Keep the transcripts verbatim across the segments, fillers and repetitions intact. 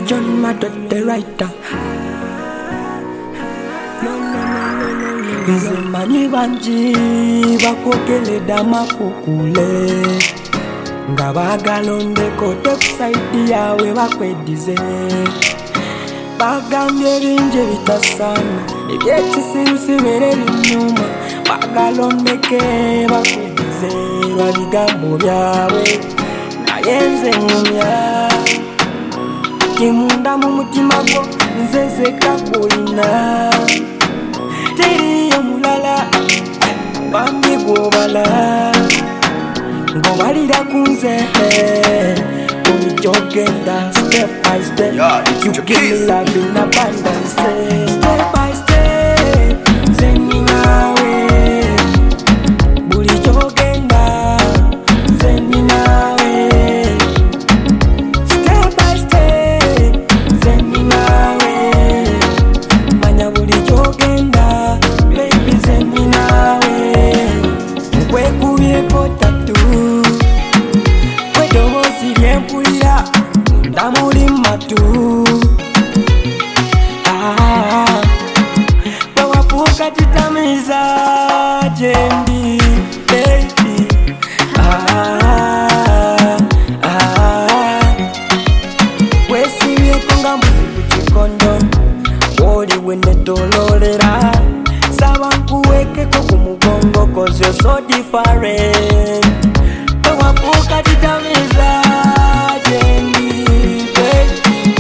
John Madrid the writer. Nze manyi bangi bakwogerera amakukule nga baagala ondeko tekusayidi yaabwe bakwedize bagambye ebingi ebitasaana ebyekisirusi bere binyuma baagala ondeke bakwedize lwa bigambo byabwe naye nze ngumya kimunda mu mutima gwo nze zeka gwolina teriyo mulala bambi gwobala ngobalira kunze olijogenda step by step. You give me love in abundance step by step. Nze ninawe bulijogenda nze ninawe step by step. Nze ninawe manya bulijogenda baby nze ninawe nkwekubyeko tatu kwedobozi lyempulira ndamuli matu bwewafuuka titamiza gyendi baby wesibyeko nga mbuzi ku kikondo woliwe netololera saba nkuwekeko ku mugongo cause you're so different bwewafuuka titamiza gyendi baby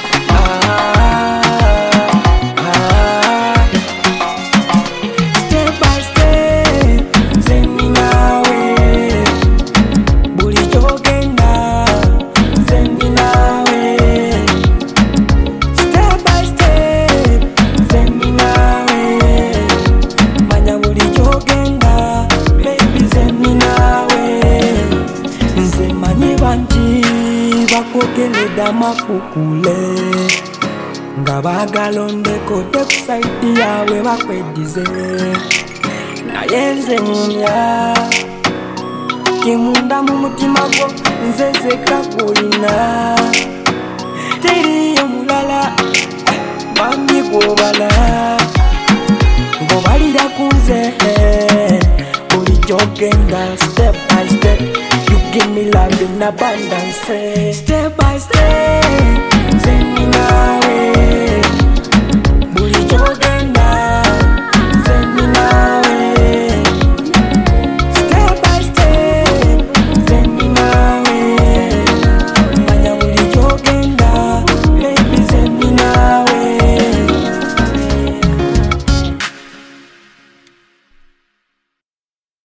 step by step nze ninawe bulijogenda nze ninawe step by step nze ninawe manya bulijogenda baby nze ninawe nze manyi bangi bakwogerera amakukule nga baagala ondeko tekusayidi yaabwe bakwedize naye nze ngumya kimunda mu mutima gwo nze zeka gwolina teriyo mulala bambi gwobala ngobalira kunze olijogenda step by step. You give me love in abundance step by step. Nze ninawe